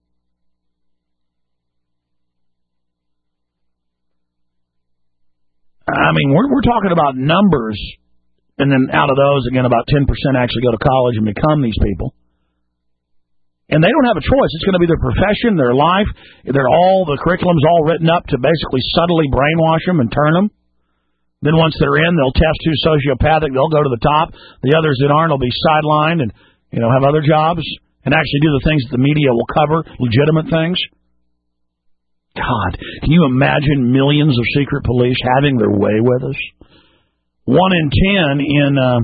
I mean, we're we're talking about numbers, and then out of those, again, about ten percent actually go to college and become these people. And they don't have a choice. It's going to be their profession, their life. They're all, the curriculum's all written up to basically subtly brainwash them and turn them. Then once they're in, they'll test who's sociopathic. They'll go to the top. The others that aren't will be sidelined and, you know, have other jobs and actually do the things that the media will cover, legitimate things. God, can you imagine millions of secret police having their way with us? One in ten in uh,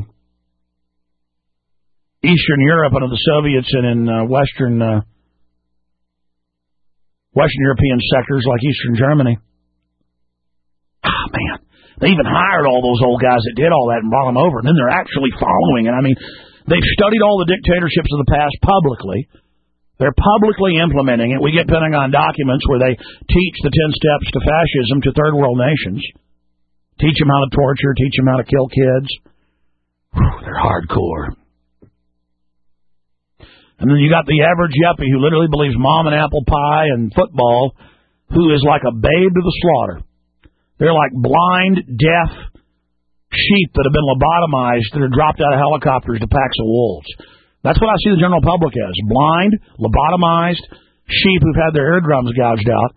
Eastern Europe under the Soviets and in uh, Western uh, Western European sectors like Eastern Germany. Oh, man. They even hired all those old guys that did all that and brought them over, and then they're actually following it. I mean, they've studied all the dictatorships of the past publicly. They're publicly implementing it. We get Pentagon documents where they teach the ten steps to fascism to third world nations. Teach them how to torture, teach them how to kill kids. Whew, they're hardcore. And then you got the average yuppie who literally believes mom and apple pie and football, who is like a babe to the slaughter. They're like blind, deaf sheep that have been lobotomized that are dropped out of helicopters to packs of wolves. That's what I see the general public as. Blind, lobotomized sheep who've had their eardrums gouged out.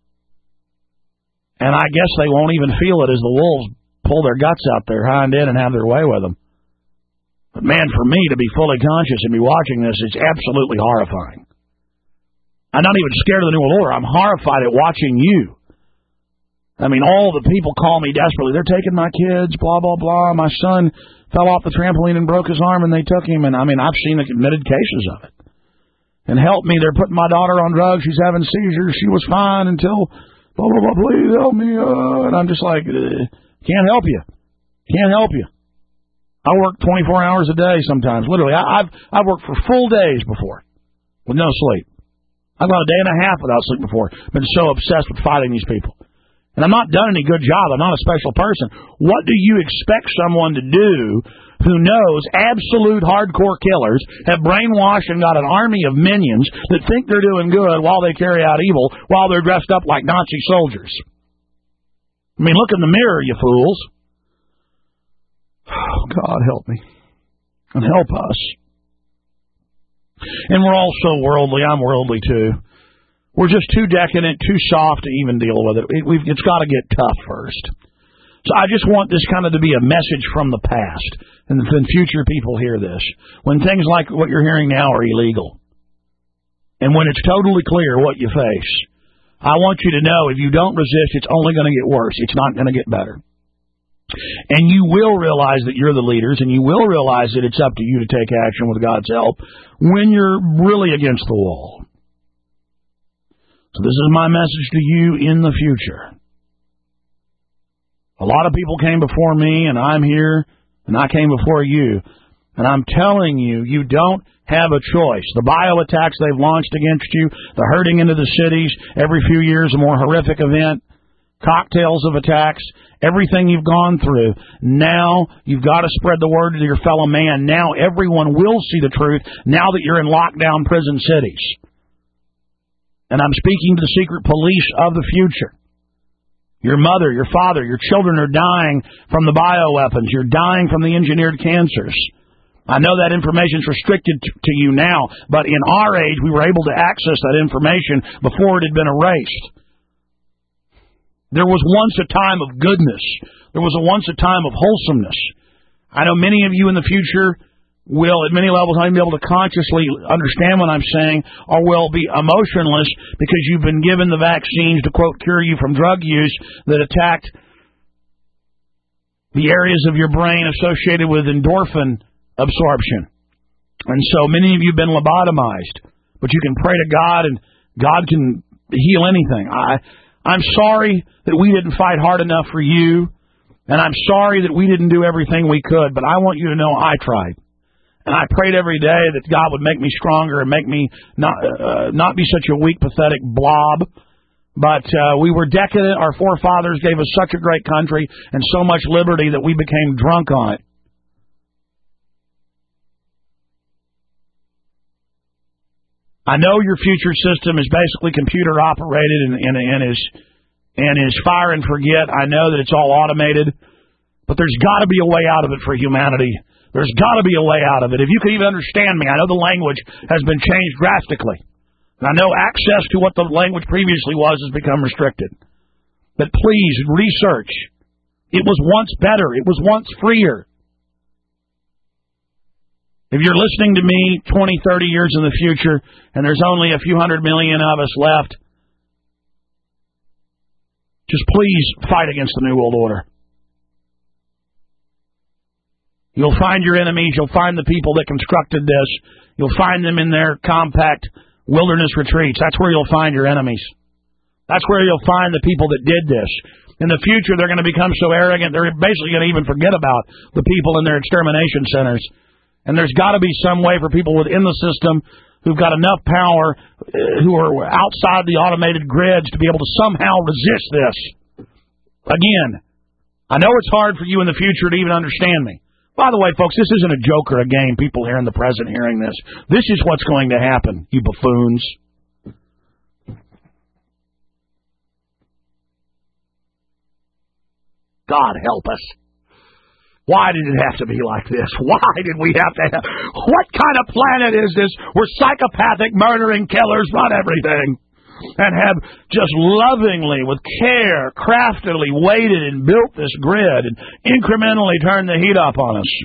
And I guess they won't even feel it as the wolves pull their guts out their hind end and have their way with them. But man, for me to be fully conscious and be watching this, it's absolutely horrifying. I'm not even scared of the New World Order. I'm horrified at watching you. I mean, all the people call me desperately. They're taking my kids, blah, blah, blah. My son fell off the trampoline and broke his arm, and they took him. And, I mean, I've seen admitted cases of it. And help me, they're putting my daughter on drugs. She's having seizures. She was fine until, blah, blah, blah, please help me. Uh, and I'm just like, uh, can't help you. Can't help you. I work twenty-four hours a day sometimes, literally. I, I've I've worked for full days before with no sleep. I've gone a day and a half without sleep before. Been so obsessed with fighting these people. And I've not done any good job. I'm not a special person. What do you expect someone to do who knows absolute hardcore killers have brainwashed and got an army of minions that think they're doing good while they carry out evil, while they're dressed up like Nazi soldiers? I mean, look in the mirror, you fools. Oh, God, help me. And help us. And we're all so worldly. I'm worldly, too. We're just too decadent, too soft to even deal with it. it we've, it's got to get tough first. So I just want this kind of to be a message from the past, and then future people hear this. When things like what you're hearing now are illegal, and when it's totally clear what you face, I want you to know if you don't resist, it's only going to get worse. It's not going to get better. And you will realize that you're the leaders, and you will realize that it's up to you to take action with God's help when you're really against the wall. So this is my message to you in the future. A lot of people came before me, and I'm here, and I came before you. And I'm telling you, you don't have a choice. The bio attacks they've launched against you, the herding into the cities, every few years a more horrific event, cocktails of attacks, everything you've gone through. Now you've got to spread the word to your fellow man. Now everyone will see the truth now that you're in lockdown prison cities. And I'm speaking to the secret police of the future. Your mother, your father, your children are dying from the bioweapons. You're dying from the engineered cancers. I know that information is restricted to, to you now, but in our age, we were able to access that information before it had been erased. There was once a time of goodness. There was a once a time of wholesomeness. I know many of you in the future will, at many levels, not even be able to consciously understand what I'm saying, or will be emotionless because you've been given the vaccines to, quote, cure you from drug use that attacked the areas of your brain associated with endorphin absorption. And so many of you have been lobotomized, but you can pray to God and God can heal anything. I, I'm sorry that we didn't fight hard enough for you, and I'm sorry that we didn't do everything we could, but I want you to know I tried. And I prayed every day that God would make me stronger and make me not uh, not be such a weak, pathetic blob. But uh, we were decadent. Our forefathers gave us such a great country and so much liberty that we became drunk on it. I know your future system is basically computer operated and, and, and is and is fire and forget. I know that it's all automated, but there's got to be a way out of it for humanity. There's got to be a way out of it. If you could even understand me, I know the language has been changed drastically. And I know access to what the language previously was has become restricted. But please, research. It was once better. It was once freer. If you're listening to me twenty, thirty years in the future, and there's only a few hundred million of us left, just please fight against the New World Order. You'll find your enemies. You'll find the people that constructed this. You'll find them in their compact wilderness retreats. That's where you'll find your enemies. That's where you'll find the people that did this. In the future, they're going to become so arrogant, they're basically going to even forget about the people in their extermination centers. And there's got to be some way for people within the system who've got enough power, uh, who are outside the automated grids, to be able to somehow resist this. Again, I know it's hard for you in the future to even understand me. By the way, folks, this isn't a joke or a game, people here in the present hearing this. This is what's going to happen, you buffoons. God help us. Why did it have to be like this? Why did we have to have... What kind of planet is this where psychopathic murdering killers run everything and have just lovingly, with care, craftily waited and built this grid and incrementally turned the heat up on us?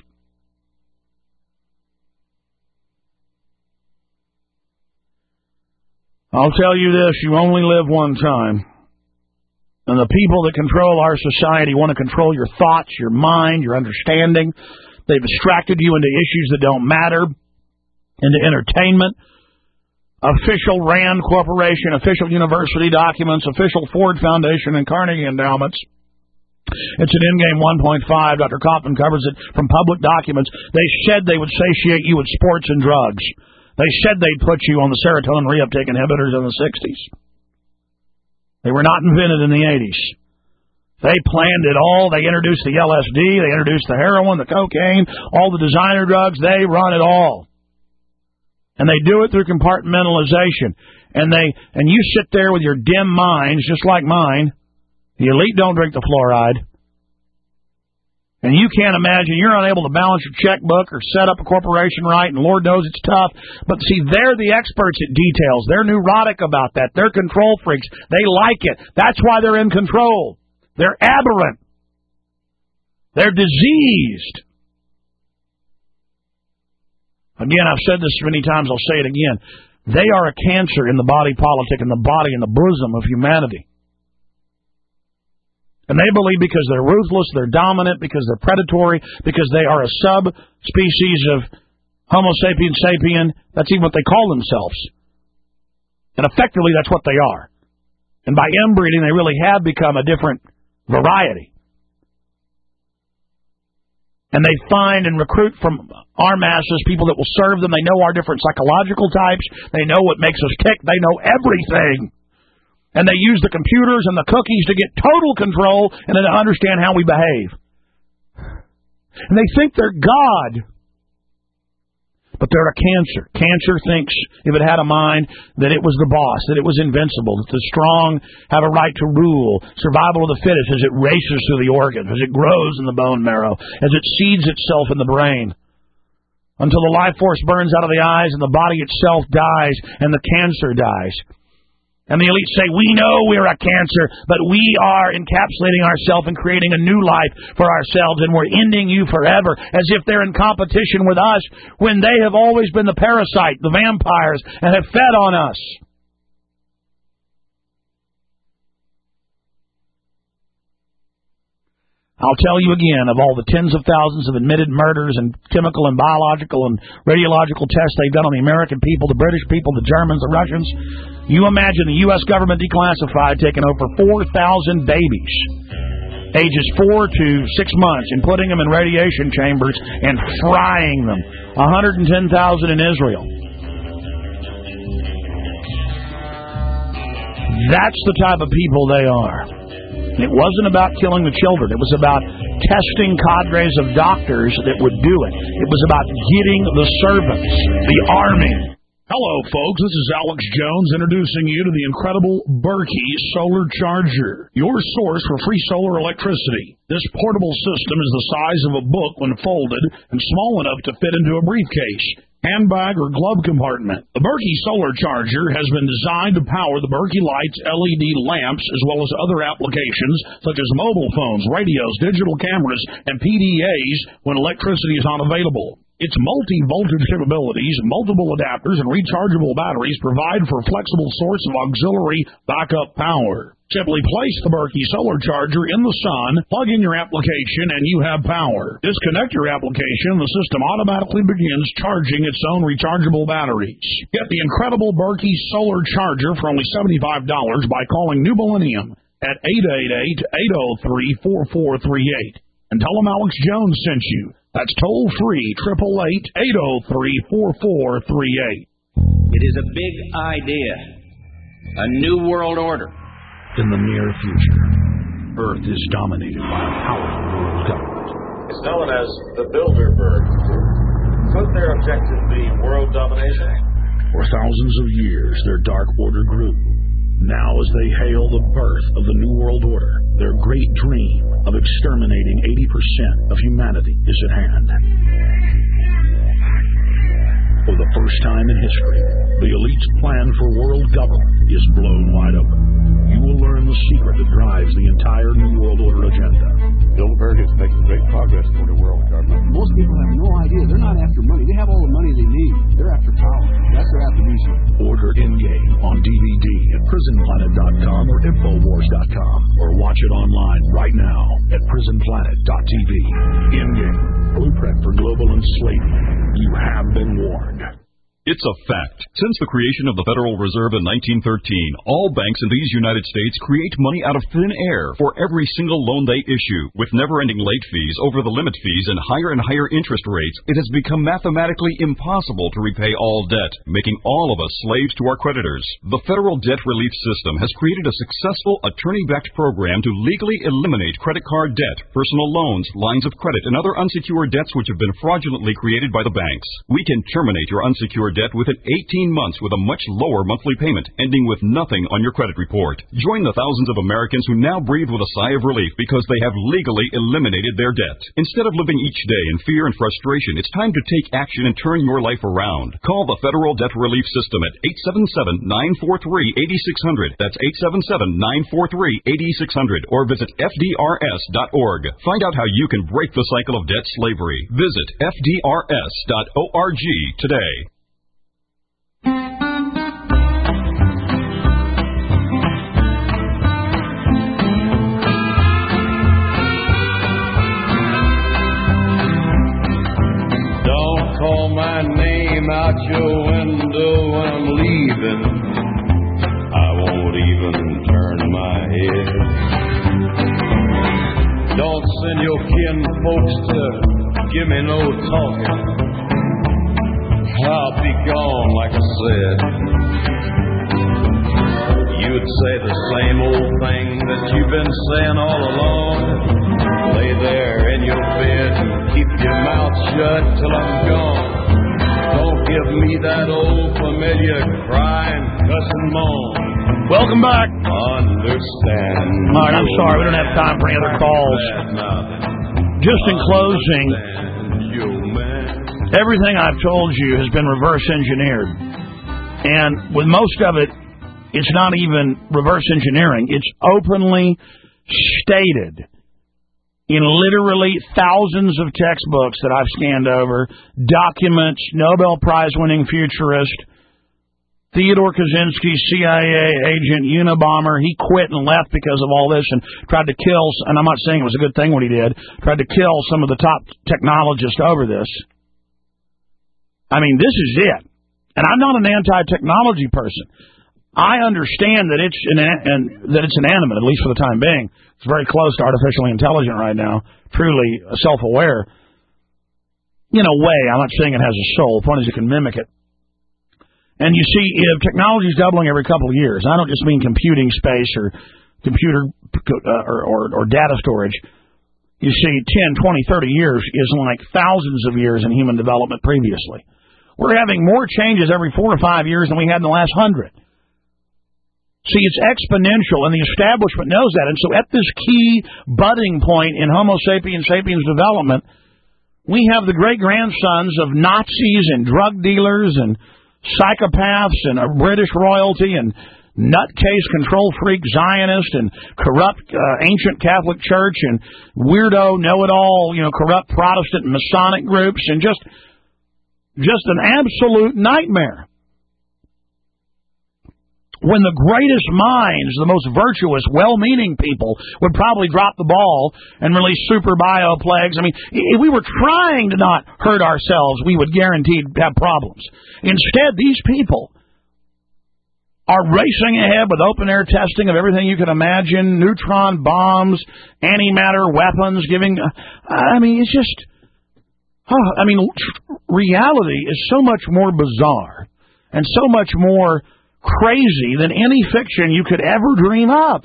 I'll tell you this, you only live one time. And the people that control our society want to control your thoughts, your mind, your understanding. They've distracted you into issues that don't matter, into entertainment. Official RAND Corporation, official university documents, official Ford Foundation and Carnegie endowments. It's an Endgame one point five. Doctor Kaufman covers it from public documents. They said they would satiate you with sports and drugs. They said they'd put you on the serotonin reuptake inhibitors in the sixties. They were not invented in the eighties. They planned it all. They introduced the L S D. They introduced the heroin, the cocaine, all the designer drugs. They run it all. And they do it through compartmentalization. And they and you sit there with your dim minds, just like mine. The elite don't drink the fluoride. And you can't imagine, you're unable to balance your checkbook or set up a corporation right, and Lord knows it's tough. But see, they're the experts at details. They're neurotic about that. They're control freaks. They like it. That's why they're in control. They're aberrant. They're diseased. Again, I've said this many times, I'll say it again. They are a cancer in the body politic, in the body, in the bosom of humanity. And they believe because they're ruthless, they're dominant, because they're predatory, because they are a subspecies of Homo sapiens sapien. That's even what they call themselves. And effectively, that's what they are. And by inbreeding, they really have become a different variety. And they find and recruit from our masses people that will serve them. They know our different psychological types. They know what makes us tick. They know everything. And they use the computers and the cookies to get total control and then to understand how we behave. And they think they're God. But they're a cancer. Cancer thinks, if it had a mind, that it was the boss, that it was invincible, that the strong have a right to rule, survival of the fittest as it races through the organs, as it grows in the bone marrow, as it seeds itself in the brain, until the life force burns out of the eyes and the body itself dies and the cancer dies. And the elites say, we know we're a cancer, but we are encapsulating ourselves and creating a new life for ourselves, and we're ending you forever, as if they're in competition with us, when they have always been the parasite, the vampires, and have fed on us. I'll tell you again, of all the tens of thousands of admitted murders and chemical and biological and radiological tests they've done on the American people, the British people, the Germans, the Russians, you imagine the U S government declassified taking over four thousand babies, ages four to six months, and putting them in radiation chambers and frying them. one hundred ten thousand in Israel. That's the type of people they are. It wasn't about killing the children. It was about testing cadres of doctors that would do it. It was about getting the servants, the army. Hello, folks. This is Alex Jones introducing you to the incredible Berkey Solar Charger, your source for free solar electricity. This portable system is the size of a book when folded and small enough to fit into a briefcase, handbag, or glove compartment. The Berkey Solar Charger has been designed to power the Berkey Lights L E D lamps as well as other applications such as mobile phones, radios, digital cameras, and P D As when electricity is not available. Its multi-voltage capabilities, multiple adapters, and rechargeable batteries provide for a flexible source of auxiliary backup power. Simply place the Berkey Solar Charger in the sun, plug in your application, and you have power. Disconnect your application, and the system automatically begins charging its own rechargeable batteries. Get the incredible Berkey Solar Charger for only seventy-five dollars by calling New Millennium at eight eight eight, eight oh three, four four three eight. And tell them Alex Jones sent you. That's toll-free, eight eight eight, eight oh three, four four three eight. It is a big idea, a new world order. In the near future, Earth is dominated by a powerful world government. It's known as the Bilderberg Group. Could their objective be world domination? For thousands of years, their dark order grew. Now, as they hail the birth of the New World Order, their great dream of exterminating eighty percent of humanity is at hand. For the first time in history, the elite's plan for world government is blown wide open. You will learn the secret that drives the entire New World Order agenda. Bilderberg is making great progress toward a world government. Most people have no idea. They're not after money. They have all the money they need. They're after power. That's their attribution. Order In-Game on D V D at prison planet dot com or infowars dot com, or watch it online right now at prison planet dot t v. In-Game, blueprint for global enslavement. You have been warned. It's a fact. Since the creation of the Federal Reserve in nineteen thirteen, all banks in these United States create money out of thin air for every single loan they issue. With never-ending late fees, over-the-limit fees, and higher and higher interest rates, it has become mathematically impossible to repay all debt, making all of us slaves to our creditors. The Federal Debt Relief System has created a successful attorney-backed program to legally eliminate credit card debt, personal loans, lines of credit, and other unsecured debts which have been fraudulently created by the banks. We can terminate your unsecured debt within eighteen months with a much lower monthly payment, ending with nothing on your credit report. Join the thousands of Americans who now breathe with a sigh of relief because they have legally eliminated their debt. Instead of living each day in fear and frustration, it's time to take action and turn your life around. Call the Federal Debt Relief System at eight seven seven, nine four three, eight six zero zero. That's eight seven seven, nine four three, eight six zero zero. Or visit F D R S dot org. Find out how you can break the cycle of debt slavery. Visit F D R S dot org today. Call my name out your window when I'm leaving. I won't even turn my head. Don't send your kin folks to give me no talking. I'll be gone, like I said. You'd say the same old thing that you've been saying all along. Lay there in your bed and keep your mouth shut till I'm gone. Don't give me that old familiar crying, cussing moan. Welcome back. Understand. All right, I'm sorry. We don't have time for any other calls. Just in closing, everything I've told you has been reverse engineered. And with most of it, it's not even reverse engineering. It's openly stated in literally thousands of textbooks that I've scanned over, documents, Nobel Prize-winning futurist, Theodore Kaczynski, C I A agent, Unabomber. He quit and left because of all this and tried to kill, and I'm not saying it was a good thing what he did, tried to kill some of the top technologists over this. I mean, this is it. And I'm not an anti-technology person. I understand that it's an, and that it's inanimate, at least for the time being. It's very close to artificially intelligent right now, truly self-aware. In a way, I'm not saying it has a soul. The point is it can mimic it. And you see, if technology is doubling every couple of years, I don't just mean computing space or computer uh, or, or, or data storage. You see, ten, twenty, thirty years is like thousands of years in human development previously. We're having more changes every four or five years than we had in the last hundred. See, it's exponential, and the establishment knows that. And so at this key budding point in Homo sapiens sapiens development, we have the great-grandsons of Nazis and drug dealers and psychopaths and British royalty and nutcase control freak Zionist and corrupt uh, ancient Catholic Church and weirdo know-it-all, you know, corrupt Protestant and Masonic groups, and just, just an absolute nightmare. When the greatest minds, the most virtuous, well-meaning people would probably drop the ball and release super bio plagues. I mean, if we were trying to not hurt ourselves, we would guaranteed have problems. Instead, these people are racing ahead with open-air testing of everything you can imagine, neutron bombs, antimatter weapons, giving... I mean, it's just... Oh, I mean, reality is so much more bizarre and so much more crazy than any fiction you could ever dream up.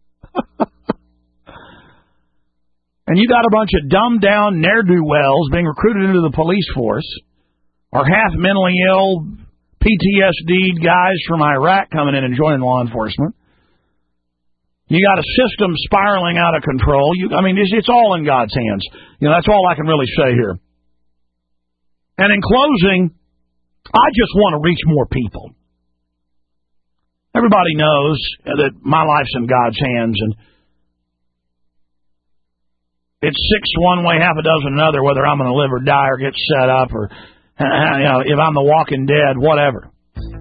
And you got a bunch of dumbed-down ne'er-do-wells being recruited into the police force, or half mentally ill, P T S D guys from Iraq coming in and joining law enforcement. You got a system spiraling out of control. You, I mean, it's, it's all in God's hands. You know, that's all I can really say here. And in closing, I just want to reach more people. Everybody knows that my life's in God's hands, and it's six one way, half a dozen another, whether I'm going to live or die or get set up, or you know, if I'm the walking dead, whatever.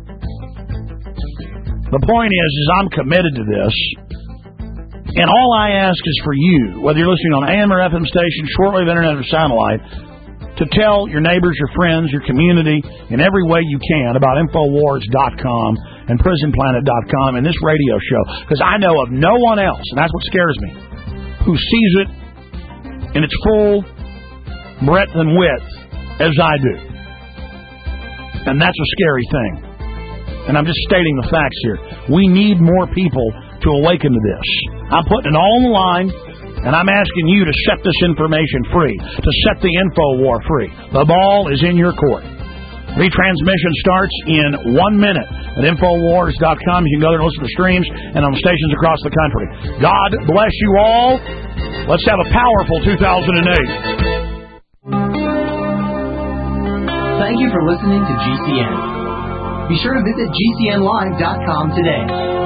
The point is, is I'm committed to this, and all I ask is for you, whether you're listening on A M or F M station, shortwave, internet, or satellite, to tell your neighbors, your friends, your community, in every way you can about Infowars dot com and Prison Planet dot com and this radio show. Because I know of no one else, and that's what scares me, who sees it in its full breadth and width as I do. And that's a scary thing. And I'm just stating the facts here. We need more people to awaken to this. I'm putting it all on the line. And I'm asking you to set this information free, to set the info war free. The ball is in your court. Retransmission starts in one minute at Infowars dot com. You can go there and listen to streams and on stations across the country. God bless you all. Let's have a powerful two thousand eight. Thank you for listening to G C N. Be sure to visit G C N live dot com today.